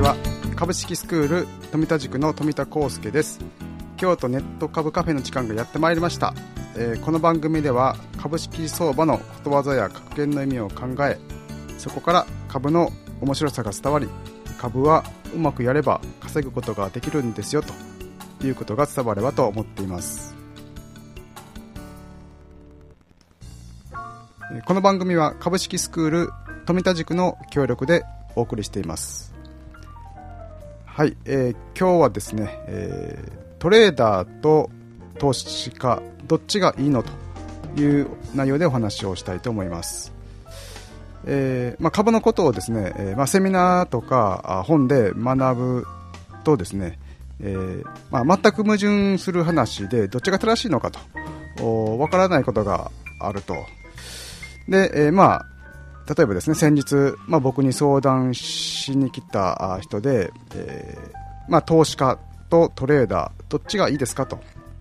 ちは。株式スクール富田塾の富田康介です。京都ネット株カフェの時間がやってまいりました。この番組では株式相場のことわざや格言の意味を考え、そこから株の面白さが伝わり、株はうまくやれば稼ぐことができるんですよということが伝わればと思っています。この番組は株式スクール富田塾の協力でお送りしています。はい、今日はですね、トレーダーと投資家どっちがいいのという内容でお話をしたいと思います。株のことをですね、セミナーとか本で学ぶとですね、全く矛盾する話でどっちが正しいのかとわからないことがあると。で、例えばですね、先日、僕に相談しに来た人で、投資家とトレーダーどっちがいいですかと、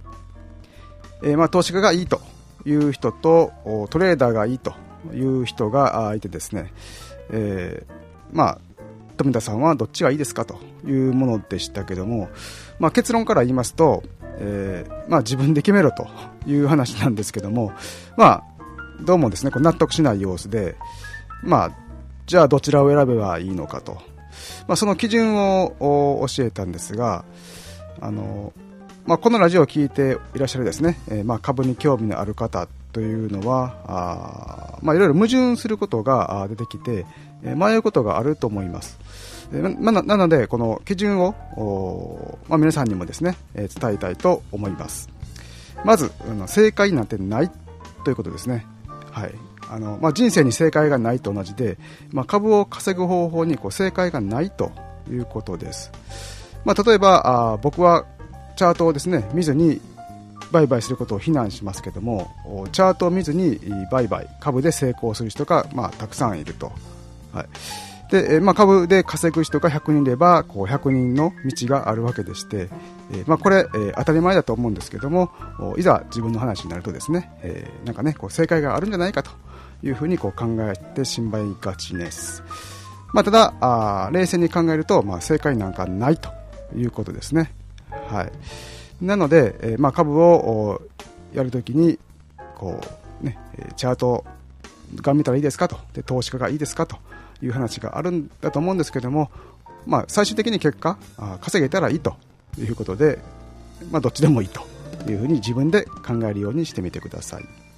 投資家がいいという人とトレーダーがいいという人がいてですね、富田さんはどっちがいいですかというものでしたけども、結論から言いますと、自分で決めろという話なんですけども、どうもですね、納得しない様子で、じゃあどちらを選べばいいのかと、その基準を教えたんですが、このラジオを聞いていらっしゃるですね、株に興味のある方というのは、いろいろ矛盾することが出てきて、迷うことがあると思います。なのでこの基準を、皆さんにもですね、伝えたいと思います。まず正解なんてないということですね。はい。人生に正解がないと同じで、株を稼ぐ方法に正解がないということです。例えば僕はチャートをですね見ずに売買することを非難しますけども、チャートを見ずに売買株で成功する人がたくさんいると。はい。で、株で稼ぐ人が100人いれば100人の道があるわけでして、これ、当たり前だと思うんですけども、いざ自分の話になるとですね、正解があるんじゃないかというふうに考えてしまいがちです。ただ冷静に考えると、正解なんかないということですね。はい。なので、株をやるときにチャートが見たらいいですかと、で投資家がいいですかという話があるんだと思うんですけども、最終的に結果稼げたらいいということで、どっちでもいいというふうに自分で考えるようにしてみてください。